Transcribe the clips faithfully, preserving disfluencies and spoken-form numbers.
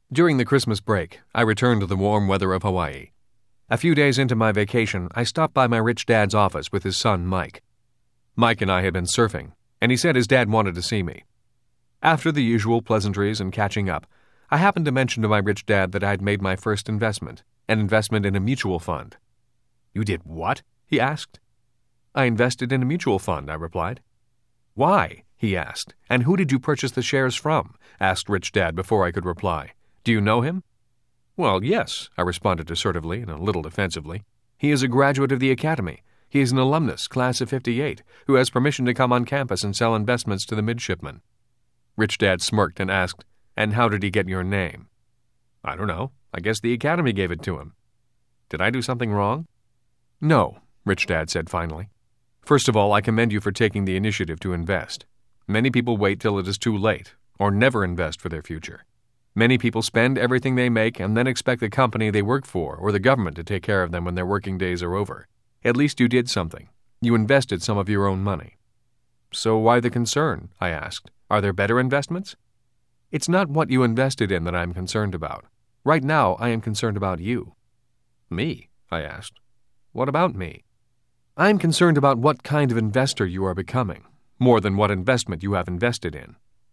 During the Christmas break, I returned to the warm weather of Hawaii. A few days into my vacation, I stopped by my rich dad's office with his son, Mike. Mike and I had been surfing, and he said his dad wanted to see me. After the usual pleasantries and catching up, I happened to mention to my rich dad that I had made my first investment, an investment in a mutual fund. "You did what?" he asked. "I invested in a mutual fund," I replied. "Why?" he asked. "And who did you purchase the shares from?" asked rich dad before I could reply. "Do you know him?" "Well, yes," I responded assertively and a little defensively. "He is a graduate of the academy. He is an alumnus, class of fifty-eight, who has permission to come on campus and sell investments to the midshipmen." Rich dad smirked and asked, "And how did he get your name?" "I don't know. I guess the academy gave it to him." "Did I do something wrong?" "No," rich dad said finally. "First of all, I commend you for taking the initiative to invest. Many people wait till it is too late, or never invest for their future. Many people spend everything they make and then expect the company they work for or the government to take care of them when their working days are over. At least you did something. You invested some of your own money." "So why the concern?" I asked. "Are there better investments?" "It's not what you invested in that I am concerned about. Right now, I am concerned about you." "Me?" I asked. "What about me?" "I am concerned about what kind of investor you are becoming, more than what investment you have invested in."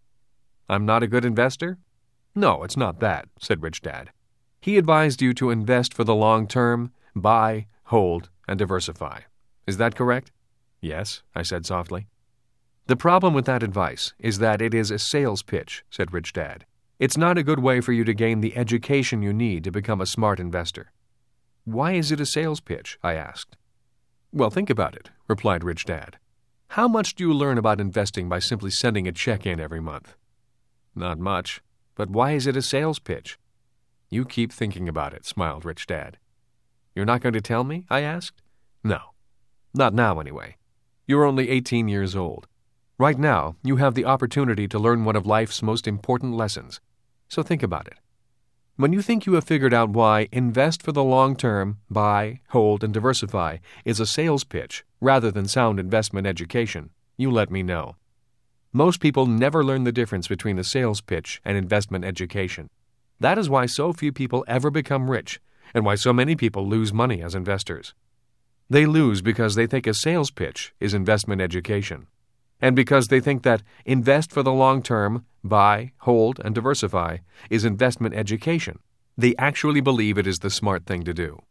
"I'm not a good investor?" "No, it's not that," said Rich Dad. "He advised you to invest for the long term, buy, hold, and diversify. Is that correct?" "Yes," I said softly. "The problem with that advice is that it is a sales pitch," said Rich Dad. "It's not a good way for you to gain the education you need to become a smart investor." "Why is it a sales pitch?" I asked. "Well, think about it," replied Rich Dad. "How much do you learn about investing by simply sending a check in every month?" "Not much. But why is it a sales pitch?" "You keep thinking about it," smiled Rich Dad. "You're not going to tell me?" I asked. "No. Not now, anyway. You're only eighteen years old. Right now, you have the opportunity to learn one of life's most important lessons. So think about it. When you think you have figured out why invest for the long term, buy, hold, and diversify is a sales pitch rather than sound investment education, you let me know. Most people never learn the difference between a sales pitch and investment education. That is why so few people ever become rich, and why so many people lose money as investors. They lose because they think a sales pitch is investment education, and because they think that invest for the long term, buy, hold, and diversify is investment education. They actually believe it is the smart thing to do.